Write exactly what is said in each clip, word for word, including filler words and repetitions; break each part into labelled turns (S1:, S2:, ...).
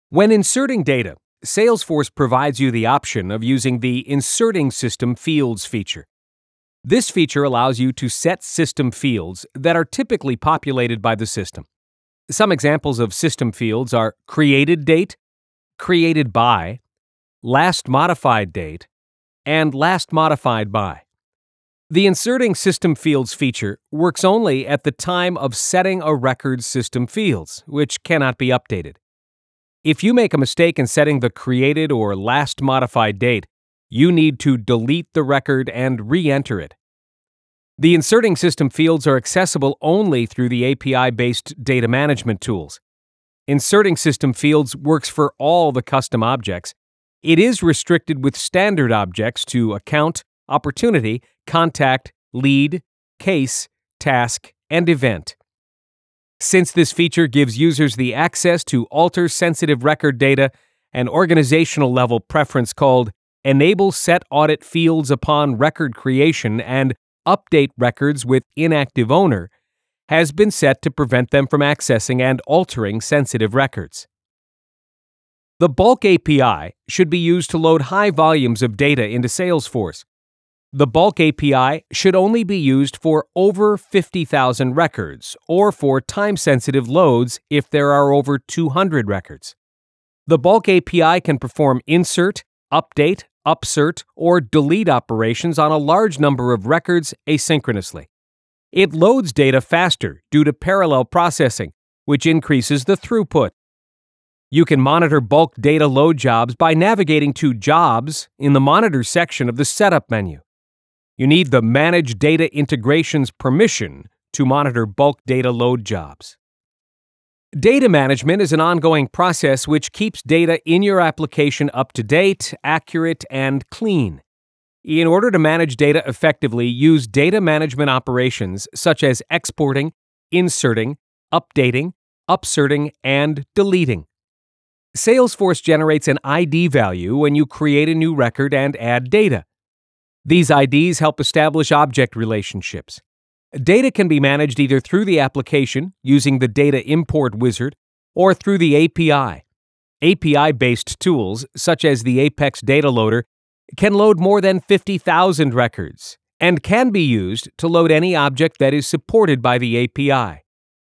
S1: When inserting data, Salesforce provides you the option of using the Inserting System Fields feature. This feature allows you to set system fields that are typically populated by the system. Some examples of system fields are created date, created by, last modified date, and last modified by. The Inserting System Fields feature works only at the time of setting a record's system fields, which cannot be updated. If you make a mistake in setting the created or last modified date, you need to delete the record and re-enter it. The inserting system fields are accessible only through the A P I-based data management tools. Inserting system fields works for all the custom objects. It is restricted with standard objects to account, opportunity, contact, lead, case, task, and event. Since this feature gives users the access to alter sensitive record data, an organizational level preference called Enable Set Audit Fields upon record creation and Update records with inactive owner has been set to prevent them from accessing and altering sensitive records. The Bulk A P I should be used to load high volumes of data into Salesforce. The Bulk A P I should only be used for over fifty thousand records or for time-sensitive loads if there are over two hundred records. The Bulk A P I can perform insert, update, upsert, or delete operations on a large number of records asynchronously. It loads data faster due to parallel processing, which increases the throughput. You can monitor bulk data load jobs by navigating to Jobs in the Monitor section of the Setup menu. You need the Manage Data Integrations permission to monitor bulk data load jobs. Data management is an ongoing process which keeps data in your application up to date, accurate, and clean. In order to manage data effectively, use data management operations such as exporting, inserting, updating, upserting, and deleting. Salesforce generates an I D value when you create a new record and add data. These I Ds help establish object relationships. Data can be managed either through the application, using the Data Import Wizard, or through the A P I. A P I-based tools, such as the Apex Data Loader, can load more than fifty thousand records and can be used to load any object that is supported by the A P I.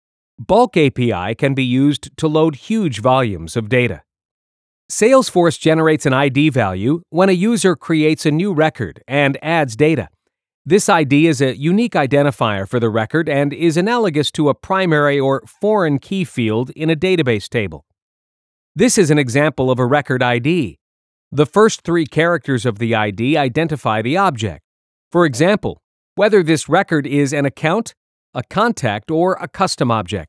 S1: Bulk A P I can be used to load huge volumes of data. Salesforce generates an I D value when a user creates a new record and adds data. This I D is a unique identifier for the record and is analogous to a primary or foreign key field in a database table. This is an example of a record I D. The first three characters of the I D identify the object. For example, whether this record is an account, a contact, or a custom object.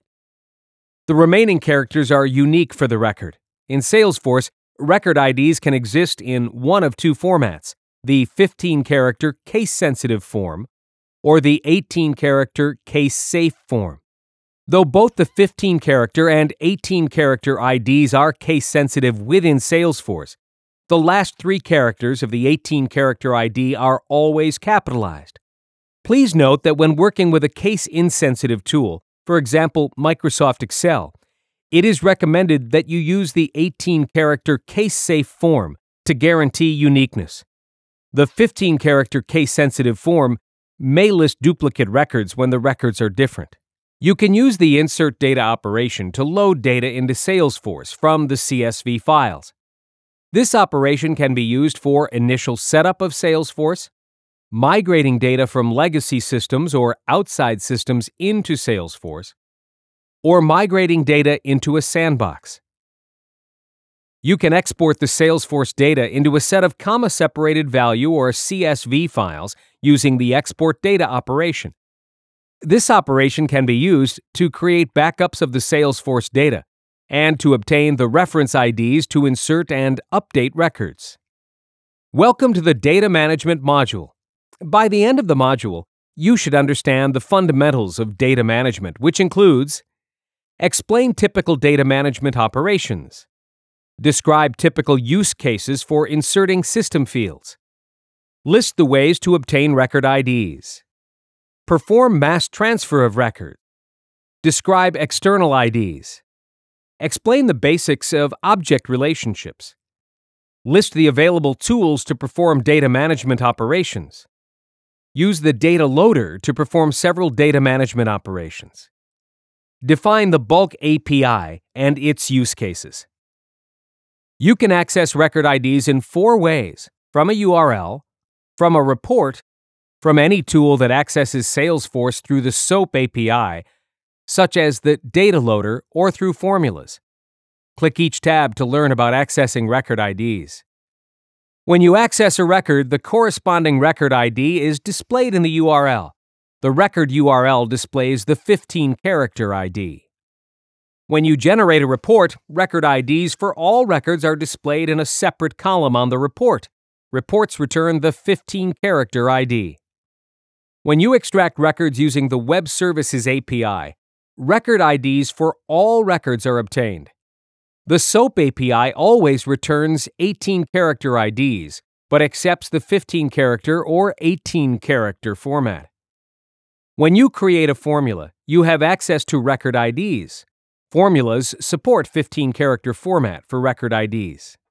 S1: The remaining characters are unique for the record. In Salesforce, record I Ds can exist in one of two formats, the fifteen character case-sensitive form or the eighteen character case-safe form. Though both the fifteen character and eighteen character I Ds are case-sensitive within Salesforce, the last three characters of the eighteen character I D are always capitalized. Please note that when working with a case-insensitive tool, for example, Microsoft Excel, it is recommended that you use the eighteen character case-safe form to guarantee uniqueness. The fifteen character case-sensitive form may list duplicate records when the records are different. You can use the insert data operation to load data into Salesforce from the C S V files. This operation can be used for initial setup of Salesforce, migrating data from legacy systems or outside systems into Salesforce, or migrating data into a sandbox. You can export the Salesforce data into a set of comma-separated value or C S V files using the export data operation. This operation can be used to create backups of the Salesforce data and to obtain the reference I Ds to insert and update records. Welcome to the Data Management module. By the end of the module, you should understand the fundamentals of data management, which includes: explain typical data management operations, describe typical use cases for inserting system fields, list the ways to obtain record I Ds, perform mass transfer of records, describe external I Ds, Explain the basics of object relationships. List the available tools to perform data management operations. Use the data loader to perform several data management operations. Define the bulk A P I and its use cases. You can access record I Ds in four ways: from a U R L, from a report, from any tool that accesses Salesforce through the SOAP A P I, such as the data loader, or through formulas. Click each tab to learn about accessing record I Ds. When you access a record, the corresponding record I D is displayed in the U R L. The record U R L displays the fifteen character I D. When you generate a report, record I Ds for all records are displayed in a separate column on the report. Reports return the fifteen character I D. When you extract records using the Web Services A P I, record I Ds for all records are obtained. The SOAP A P I always returns eighteen character I Ds, but accepts the fifteen character or eighteen character format. When you create a formula, you have access to record I Ds. Formulas support fifteen character format for record I Ds.